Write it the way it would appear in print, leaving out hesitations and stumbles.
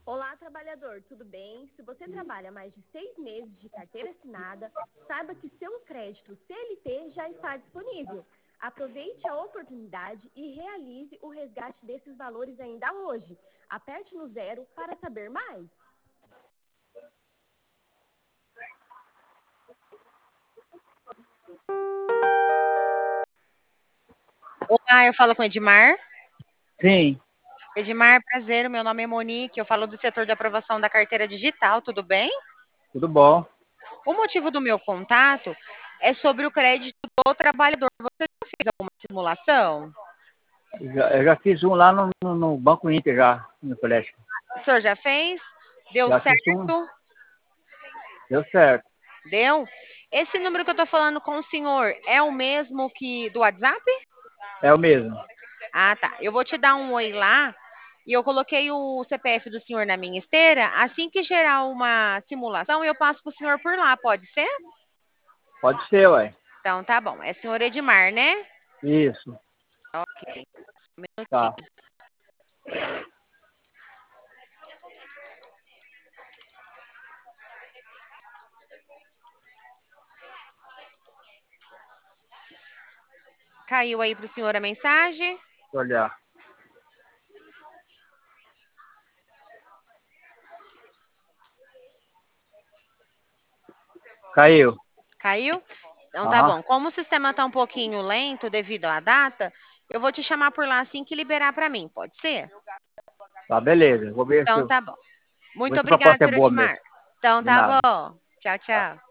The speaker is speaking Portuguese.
Olá, trabalhador, tudo bem? Se você trabalha mais de 6 meses de carteira assinada, saiba que seu crédito CLT já está disponível. Aproveite a oportunidade e realize o resgate desses valores ainda hoje. Aperte no 0 para saber mais. Olá, eu falo com o Edmar. Sim, Edmar, prazer, meu nome é Monique, eu falo do setor de aprovação da carteira digital, tudo bem? tudo bom. O motivo do meu contato é sobre o crédito do trabalhador. Você já fez alguma simulação? Eu já fiz um lá no Banco Inter, já, no colégio. O senhor já fez? Deu Já fiz um, certo? deu certo. Deu? Esse número que eu estou falando com o senhor é o mesmo que do WhatsApp? É o mesmo. Ah, tá. Eu vou te dar um oi lá e eu coloquei o CPF do senhor na minha esteira. Assim que gerar uma simulação, eu passo para o senhor por lá, pode ser? Pode ser, ué. Então tá bom. É senhor Edmar, né? Isso, Ok. Um tá. minutinho. Caiu aí para o senhor a mensagem? Deixa eu olhar. Caiu. Caiu? Então tá Aham. bom. Como o sistema tá um pouquinho lento devido à data, eu vou te chamar por lá assim que liberar para mim, pode ser? Tá, beleza. Vou ver se, Então vou tá bom. Muito ver se a obrigada, proposta é senhor boa mesmo. Edmar. Então De tá nada. bom. Tchau, Tá. tchau.